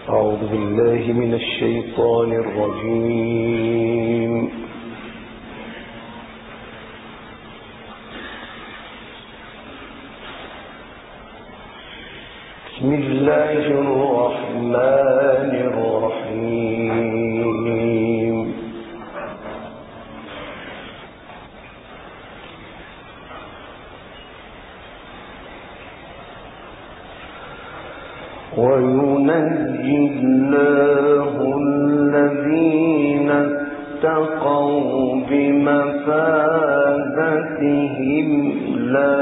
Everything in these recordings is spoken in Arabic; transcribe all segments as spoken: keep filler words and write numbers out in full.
أعوذ بالله من الشيطان الرجيم. بسم الله الرحمن الرحيم. وينجي الله الذين اتقوا بمفازتهم لا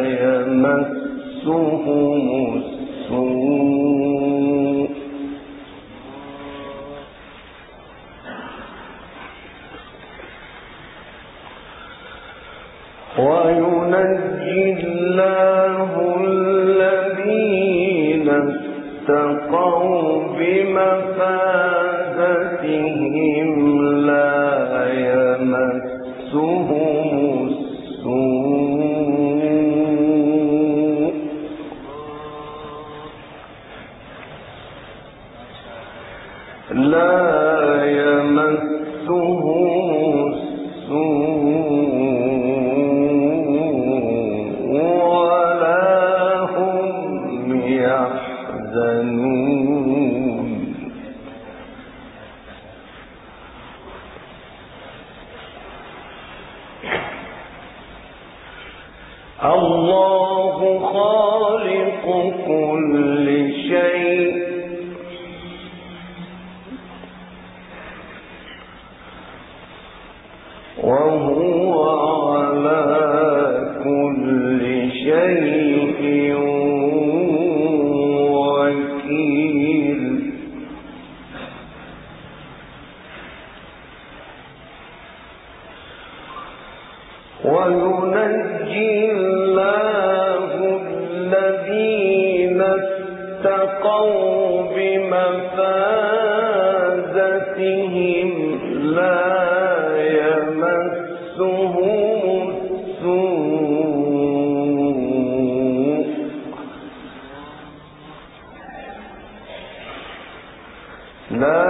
يمسهم السوء وينجي الله الذين اتقوا بمفازتهم لا يمسهم السوء لا يمسهم السوء ولا هم يحزنون. الله خالق كل شيء وهو على كل شيء وكيل. وينجي الله الذين اتقوا بمفازتهم لا يمسهم السوء لا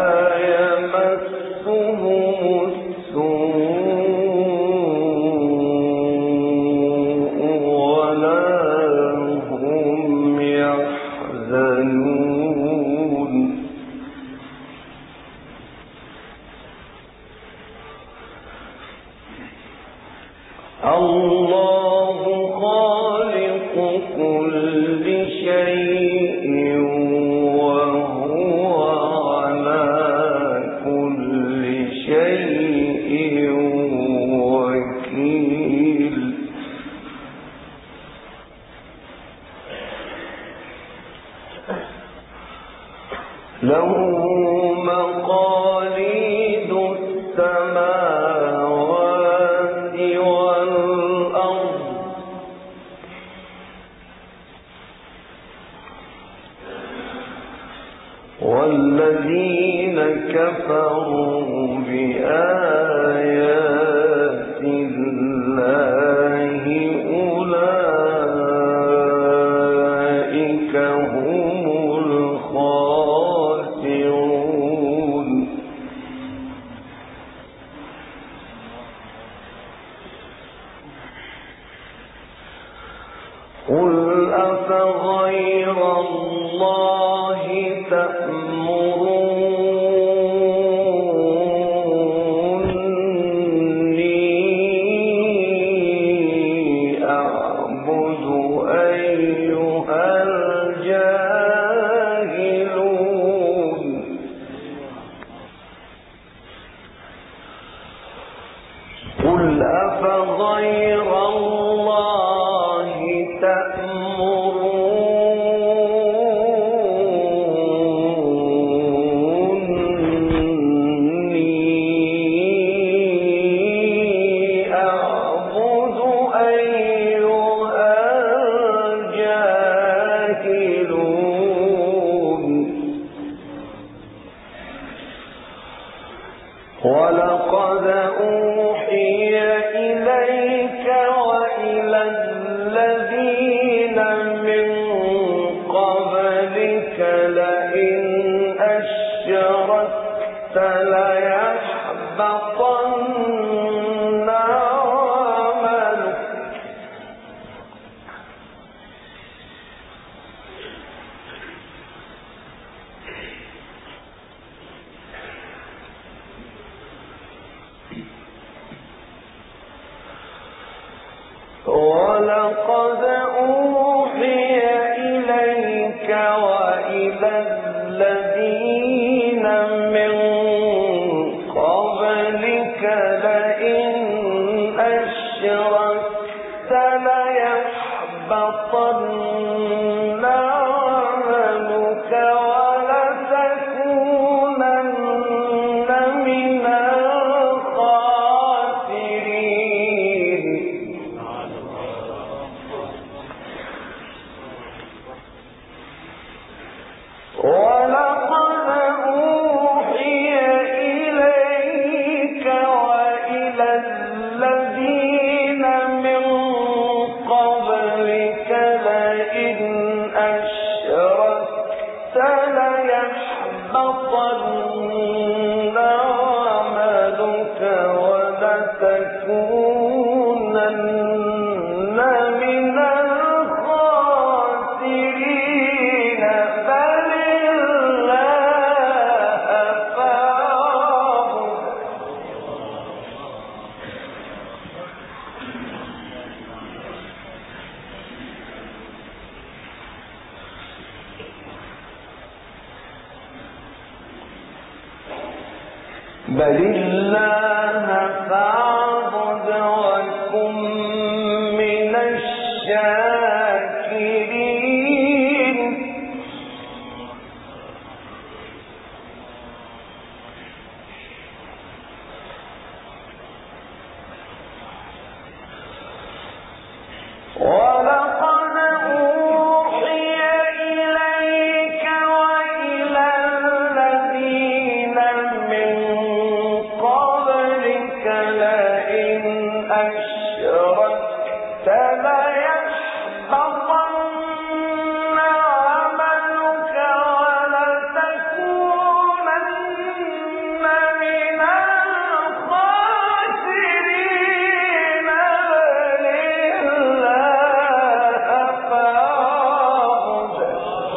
يمسهم السوء ولا هم يحزنون. الله خالق كل شيء وهو على كل شيء وكيل. له مقاليد السماوات والأرض والذين كفروا بآيات الله أولئك هم الخاسرون. قل أفغير الله تأمروني أعبد أيها الجاهلون. قل أفغير الله تأمروني أعبد أيها الجاهلون. ولقد أوحي إليك وإلى الذين من قبلك لئن أشركت ليحبطن عملك ولقد أوحي إليك وإلى الذين من قبلك لئن أشركت ليحبطن عملك ولتكونن من الخاسرين ولقد أوحي إليك وإلى الذين من قبلك لئن أشركت ليحبطن عملك ولتكونن من الخاسرين بل الله فاعبد بل الله فاعبد وكن من الشاكرين ولقد أوحي إليك وإلى الذين من قبلك لئن أشركت ليحبطن عملك ولتكونن من الخاسرين بل الله فاعبد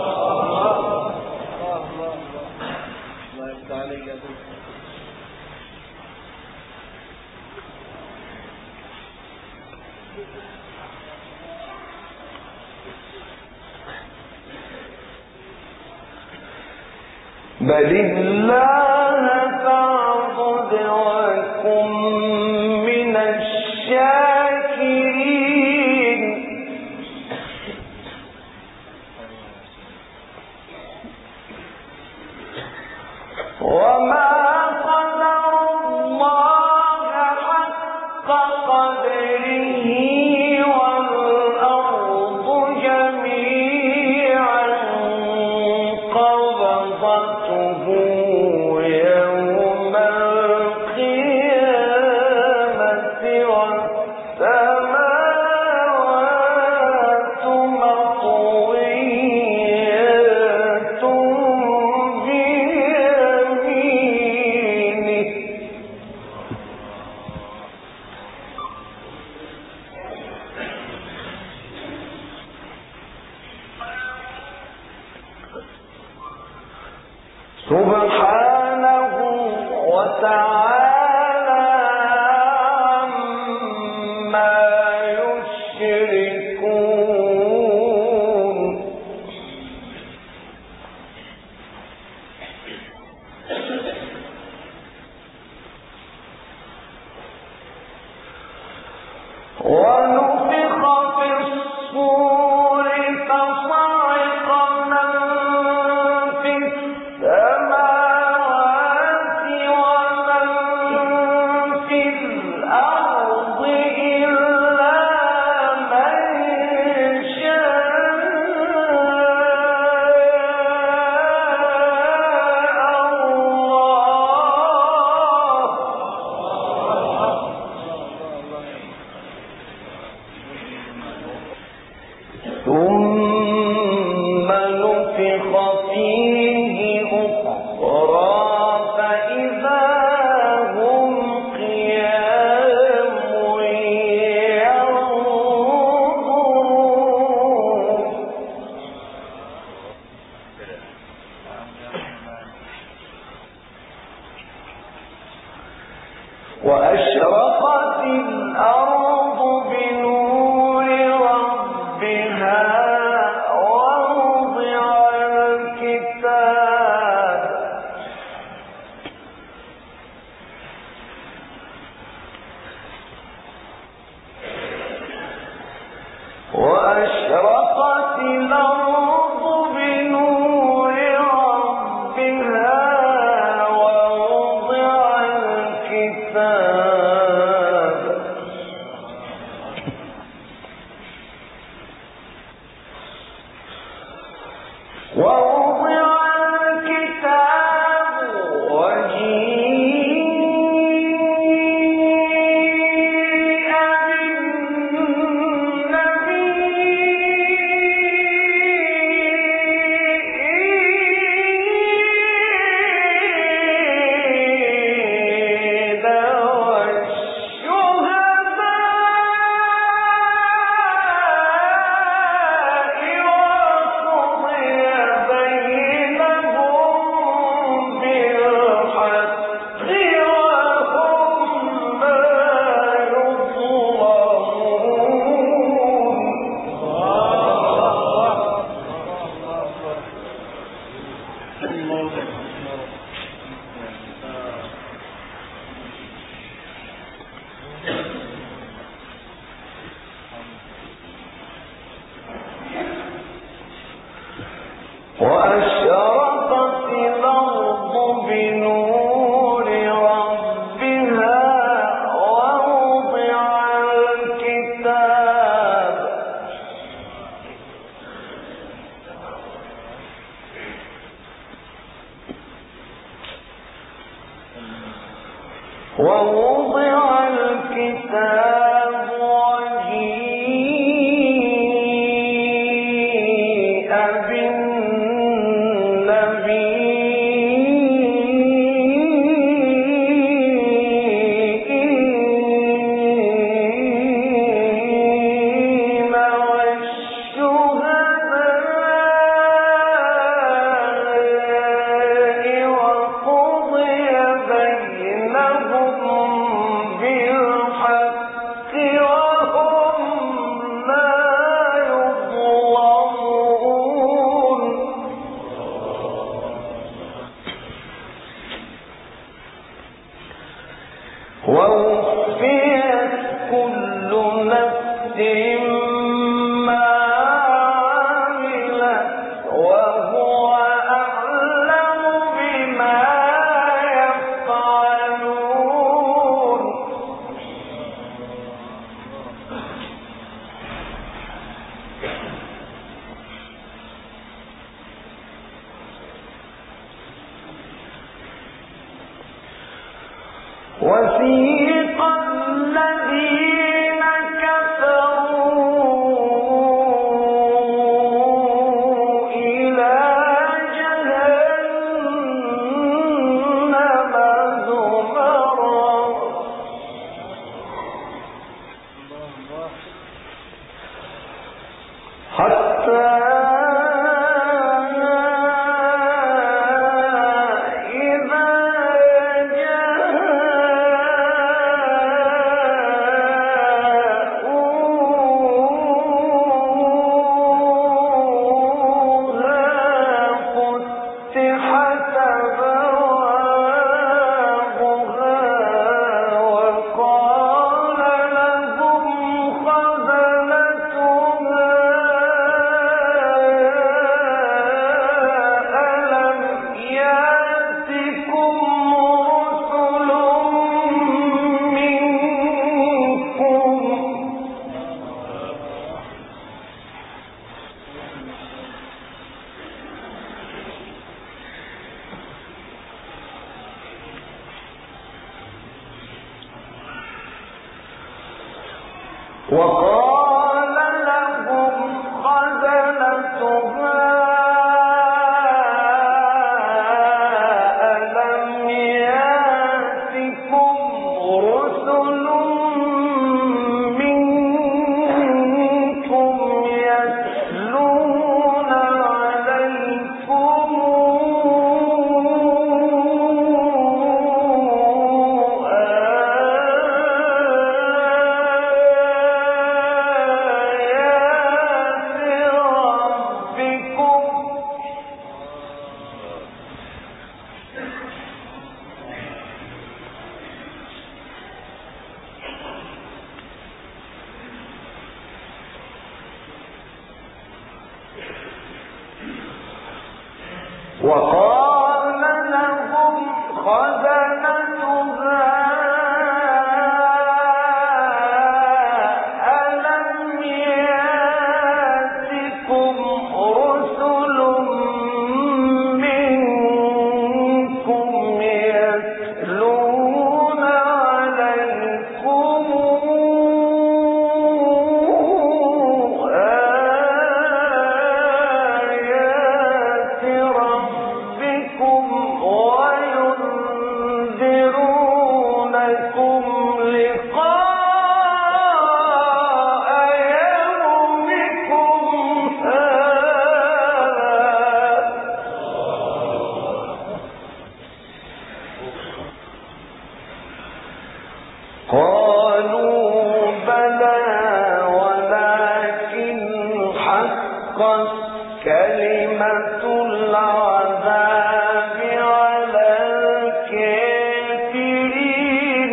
بل الله فاعبد وكن من الشاكرين وما قدر الله حق قدره والأرض جميعا قبضته يوم القيامة والسماوات مطويات بيمينه سبحانه وتعالى عما يشركون ونفخ في الصور فصعق من في السماوات ومن وأشرقت الأرض بنور ربها ووضع الكتاب وأشرقت الأرض بنور ربها ووضع الكتاب ووضع الكتاب وجيء بالنبيين وأشرقت الأرض بنور ربها ووضع الكتاب ووضع الكتاب وجيء بالنبيين والشهداء وقضي بينهم بالحق وهم لا يظلمون ووفيت كل نفس ما عملت وهو أعلم بما يفعلون وسيق الذين كفروا إلى جهنم زمرا حتى وقال لهم خزنتها ألم يأتكم رسل منكم يتلون عليكم آيات وقال لهم خزنتها ألم يأتكم رسل منكم يتلون عليكم آيات ربكم وينذرونكم لقاء يومكم هذا قالوا بلى ولكن حقت كلمة العذاب على الكافرين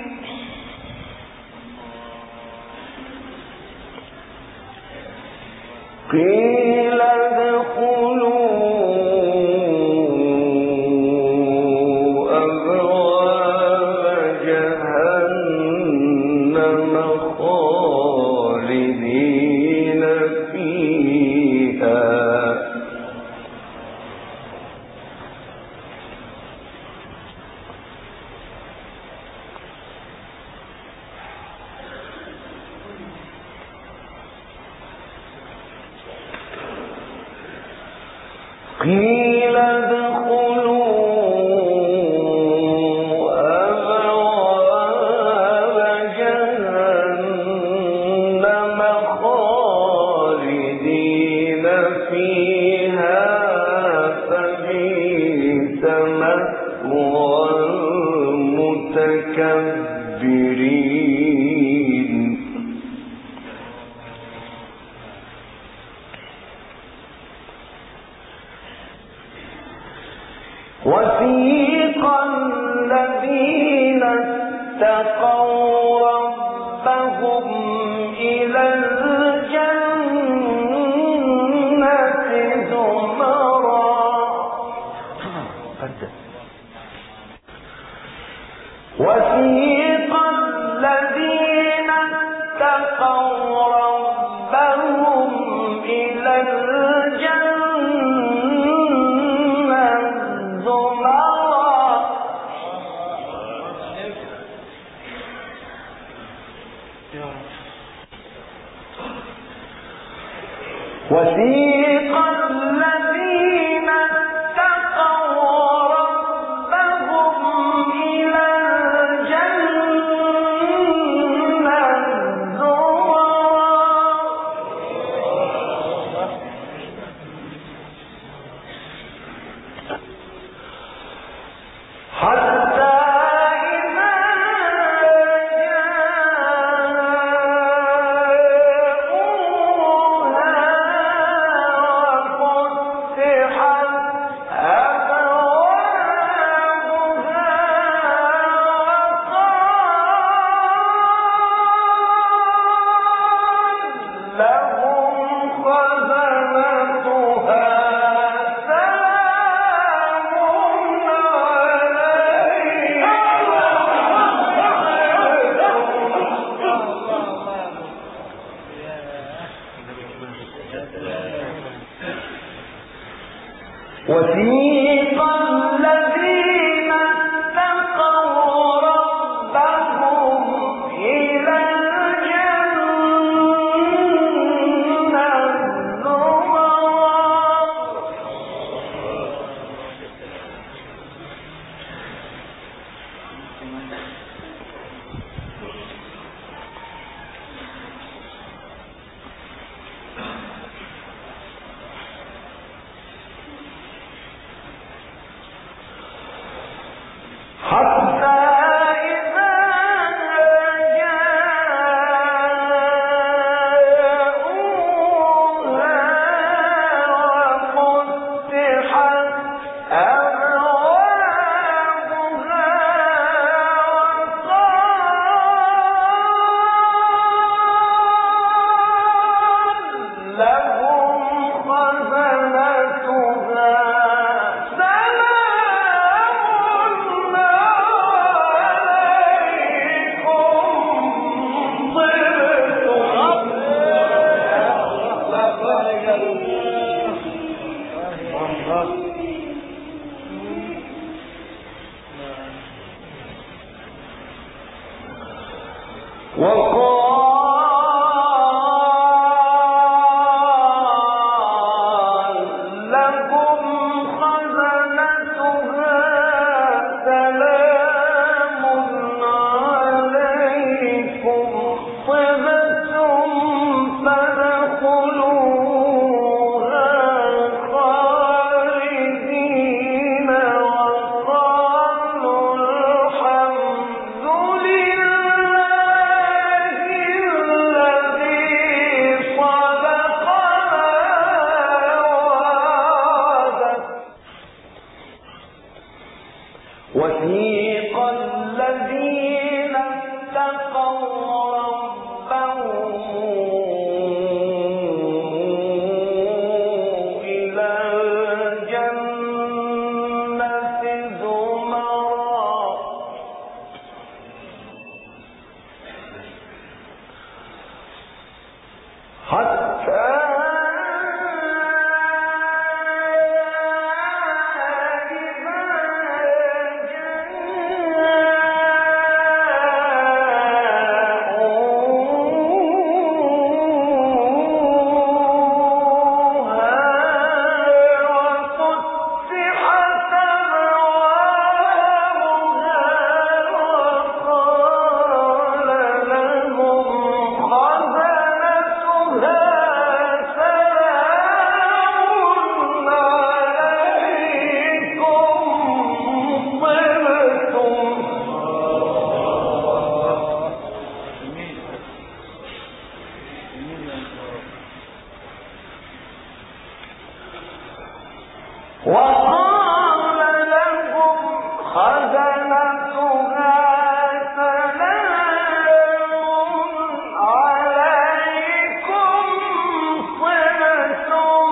قيل ادخلوا أبواب جهنم خالدين فيها قيل ادخلوا أبواب جهنم خالدين فيها فبئس مثوى المتكبرين وسيق الذين اتقوا ربهم إلى الجنة زمرا وسيق الذين اتقوا ربهم إلى الجنة زمرا وسيق الذين اتقوا ربهم إلى الجنة زمرا حتى وقال لهم خزنتها سلام عليكم طبتم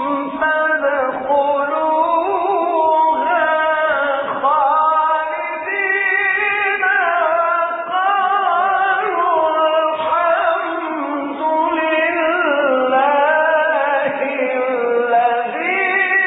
فادخلوها خالدين قالوا الحمد لله الذي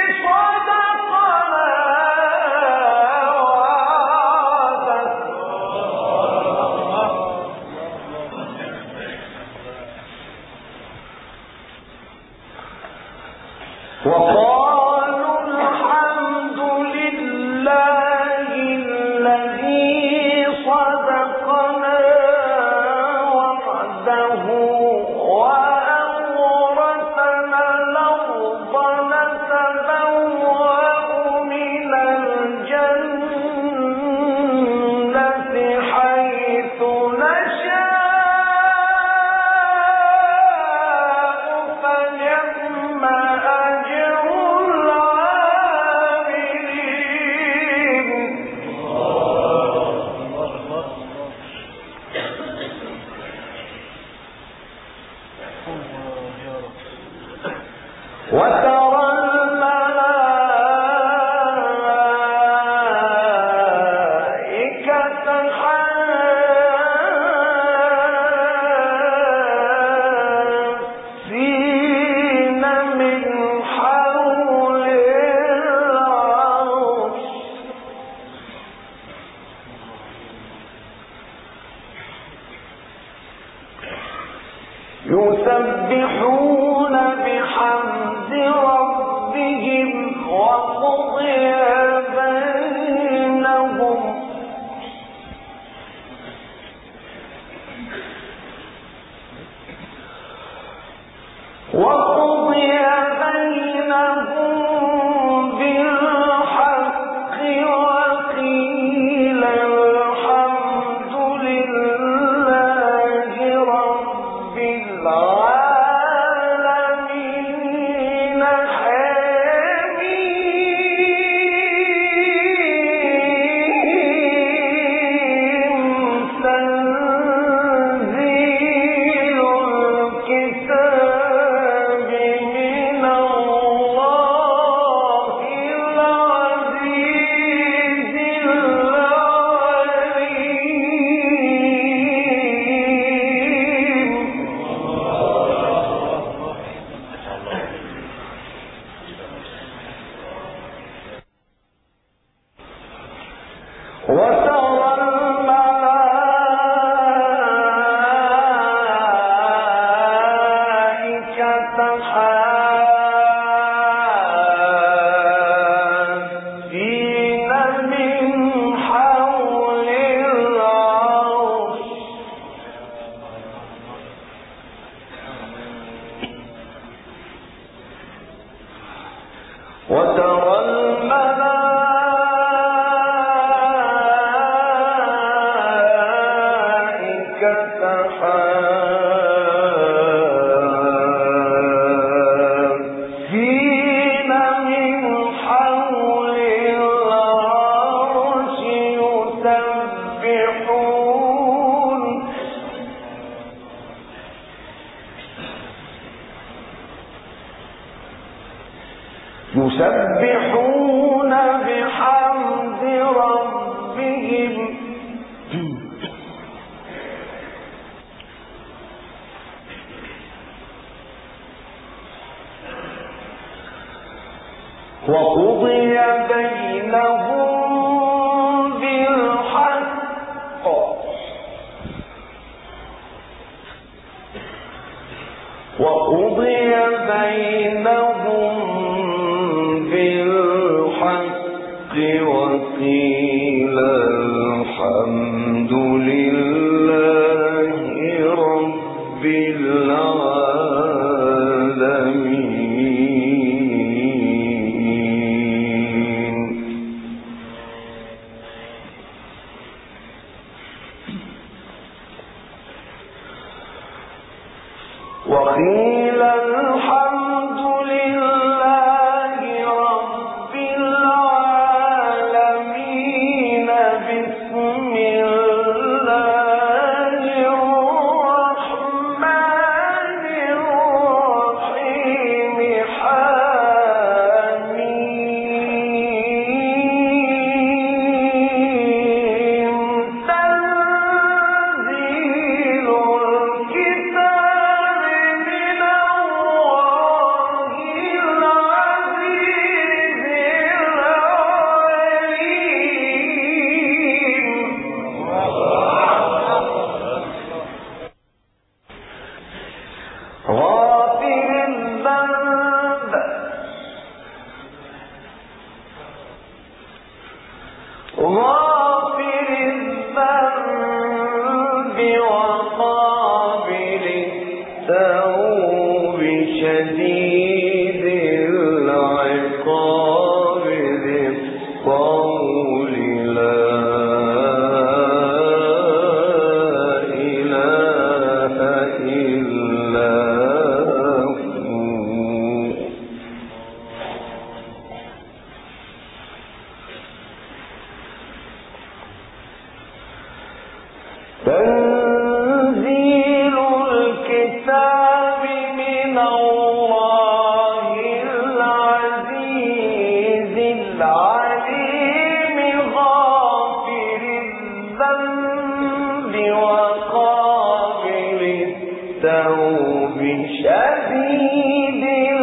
وقالوا الحمد لله الذي صدقنا وعده وأورثنا الأرض نتبوأ من الجنة حيث نشاء فنعم أجر العاملين وترى الملائكة حافين من حول العرش يسبحون بحمد ربهم وقضي بينهم وقضي بينهم بالحق وقيل الحمد لله رب العالمين وقيل الحمد لله رب العالمين. وقيل الحمد لله رب العالمين. بسم الله الرحمن الرحيم. حميم. تنزيل الكتاب من الله العزيز العليم. غافر الذنب غافر الذنب وقابل التوب شديد العقاب ذي الطول لا إله إلا هو. تنزيل الكتاب من الله العزيز العليم. غافر الذنب وقابل التوب شديد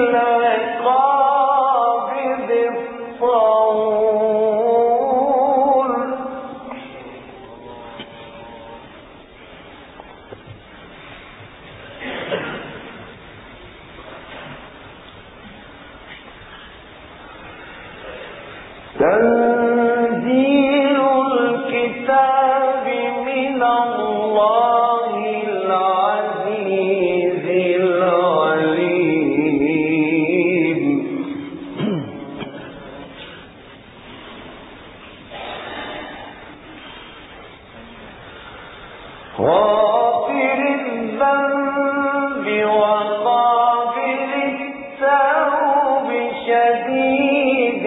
العقاب ذي الطول. تنزيل الكتاب من الله العزيز العليم. غافر الذنب وقابل التوب شديد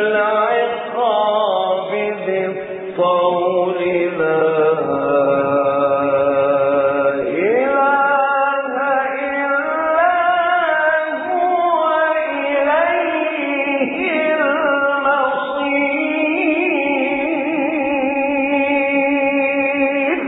العقاب ذي الطول لا إله إلا هو إليه المصير.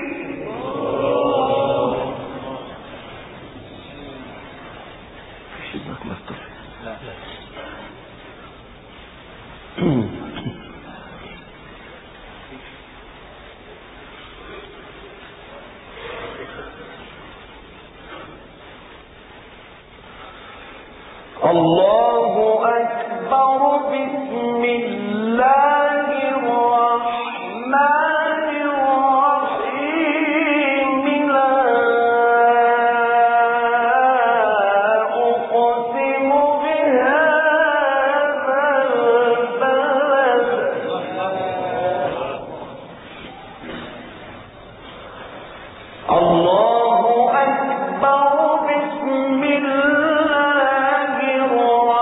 الله أكبر. بسم الله الرحمن الرحيم. لا أقسم بهذا البلد. الله أكبر. بسم الله الرحمن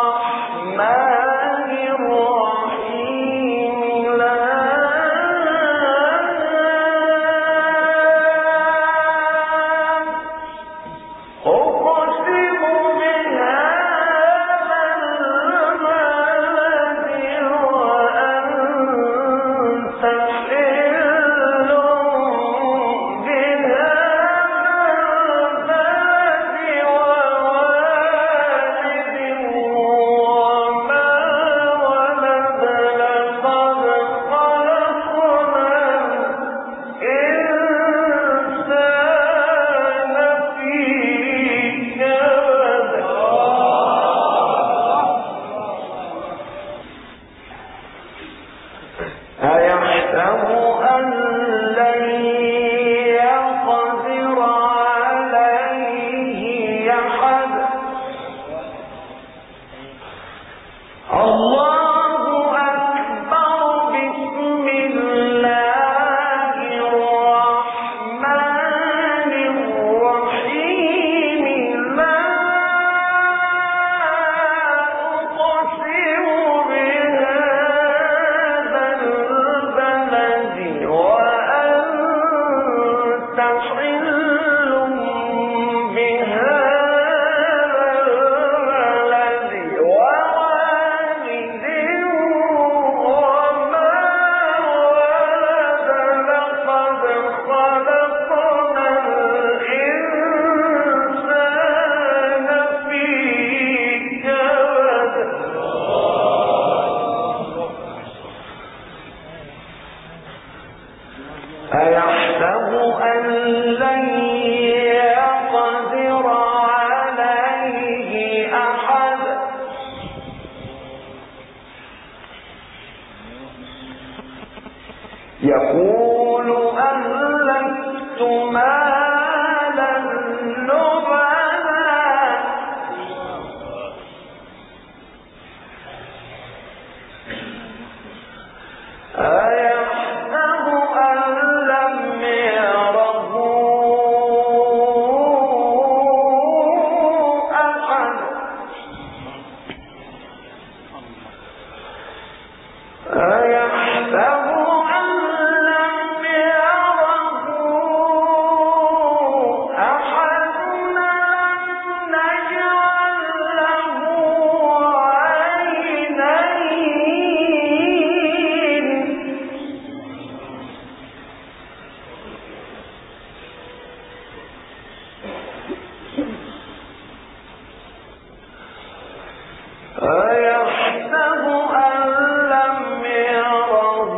أيحسب أن لن يقدر عليه أحد يقول أهلكت مالا لبدا أيحسب أن لم يره أحد أيحسب أن لم يره أحد لم نجعل له عينين أيحسب أن لم يره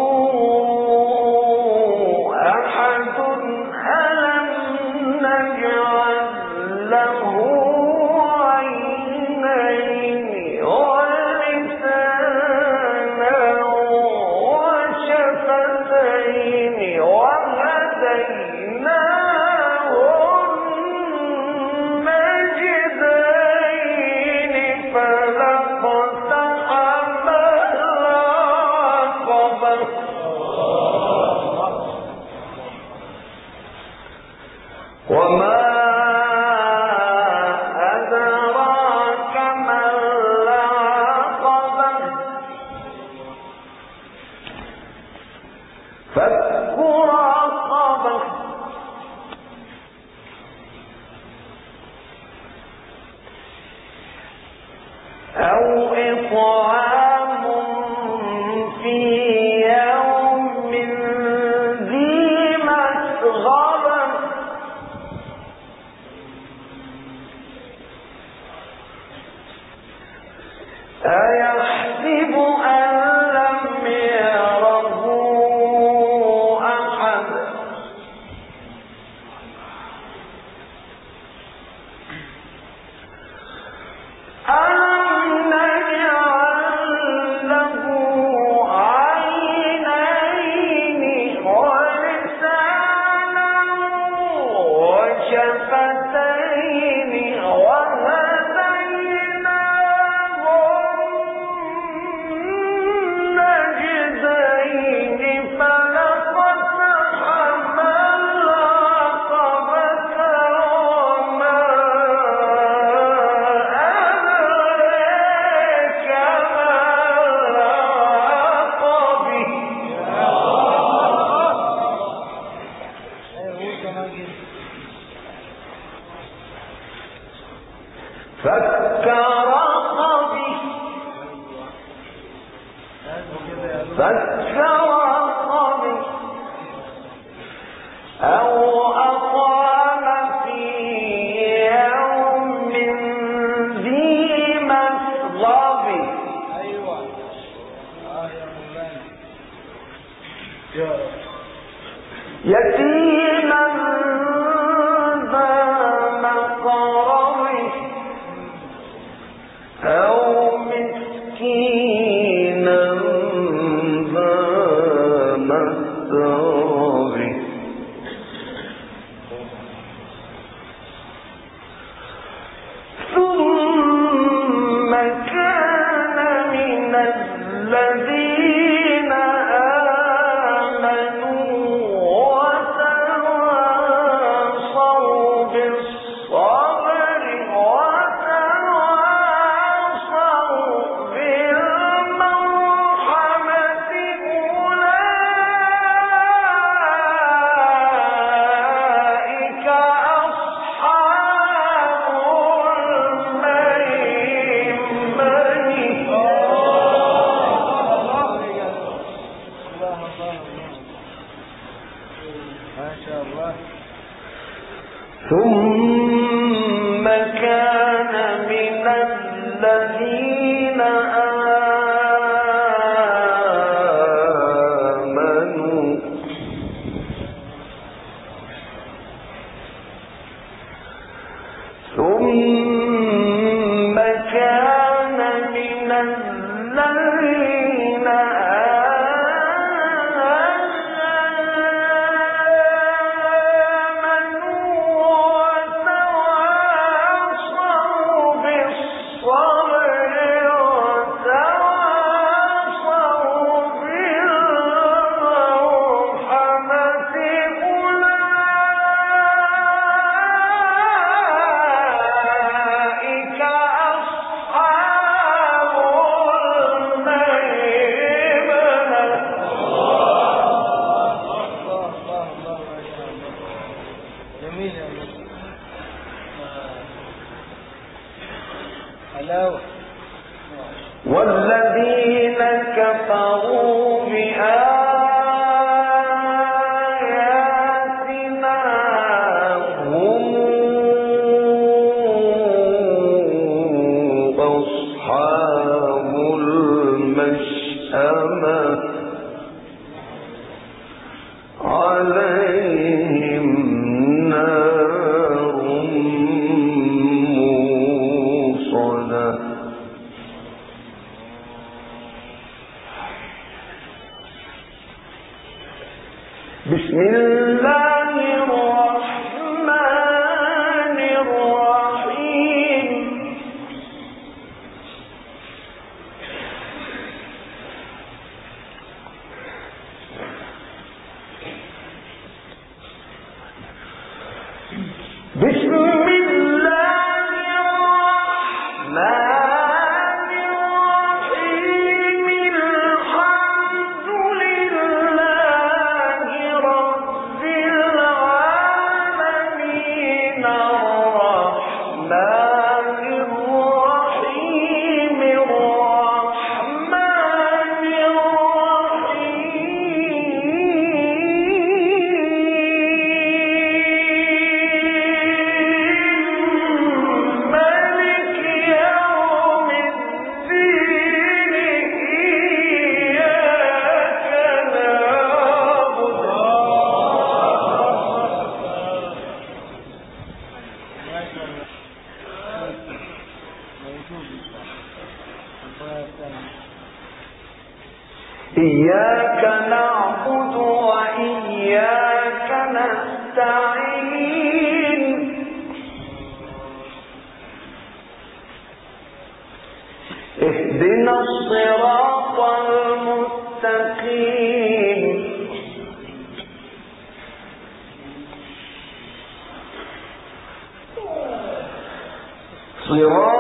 أحد ألم نجعل له عينين ولسانا وشفتين وهديناه النجدين فلاقتحم العقبة وما أدراك ما العقبة فك رقبة أو إطعام في يوم ذي مسغبة أيحسب أن لم يره أحد ألم نجعل له عينين ولسانا وشفتين وهديناه النجدين فلاقتحم العقبة وما أدراك ما العقبة فك رقبة فك رقبة أو أطعم في يوم ذي مسغبة يتيما ذا مقربة أو مسكينا ذا مسربة ثم كان من الذين آمنوا وتواصوا بالصبر وتواصوا بالمرحمة أولئك أصحاب الميمنة ثم كان من الذين آمنوا بسم الله الرحمن الرحيم بسم الله الرحمن الرحيم الحمد لله رب العالمين الرحمن الرحيم الرحمن الرحيم مالك يوم الدين إياك نعبد إياك نعبد وإياك نستعين اهدنا الصراط المستقيم صراط